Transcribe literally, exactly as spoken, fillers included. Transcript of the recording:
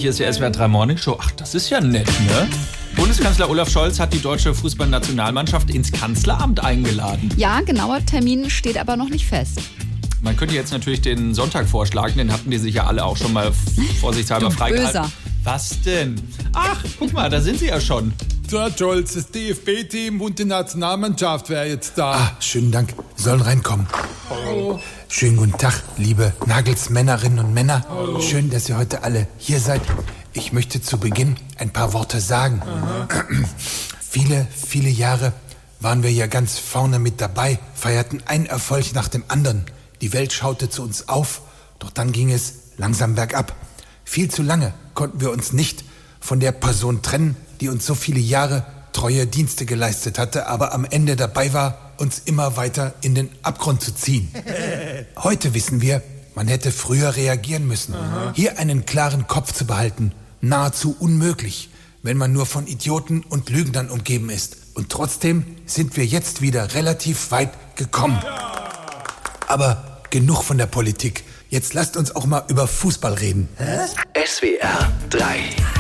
Hier ist die S W R drei Morning Show. Ach, das ist ja nett, ne? Bundeskanzler Olaf Scholz hat die deutsche Fußballnationalmannschaft ins Kanzleramt eingeladen. Ja, genauer Termin steht aber noch nicht fest. Man könnte jetzt natürlich den Sonntag vorschlagen, den hatten die sich ja alle auch schon mal vorsichtshalber freigehalten. Böser. Was denn? Ach, guck mal, da sind sie ja schon. So, Herr Scholz, das D F B-Team und die Nationalmannschaft wäre jetzt da. Ah, schönen Dank. Sollen reinkommen. Oh. Schönen guten Tag, liebe Nagelsmännerinnen und Männer. Oh. Schön, dass ihr heute alle hier seid. Ich möchte zu Beginn ein paar Worte sagen. Viele, viele Jahre waren wir ja ganz vorne mit dabei, feierten einen Erfolg nach dem anderen. Die Welt schaute zu uns auf, doch dann ging es langsam bergab. Viel zu lange konnten wir uns nicht von der Person trennen, die uns so viele Jahre treue Dienste geleistet hatte, aber am Ende dabei war, uns immer weiter in den Abgrund zu ziehen. Heute wissen wir, man hätte früher reagieren müssen. Aha. Hier einen klaren Kopf zu behalten, nahezu unmöglich, wenn man nur von Idioten und Lügnern umgeben ist. Und trotzdem sind wir jetzt wieder relativ weit gekommen. Aber genug von der Politik. Jetzt lasst uns auch mal über Fußball reden. S W R drei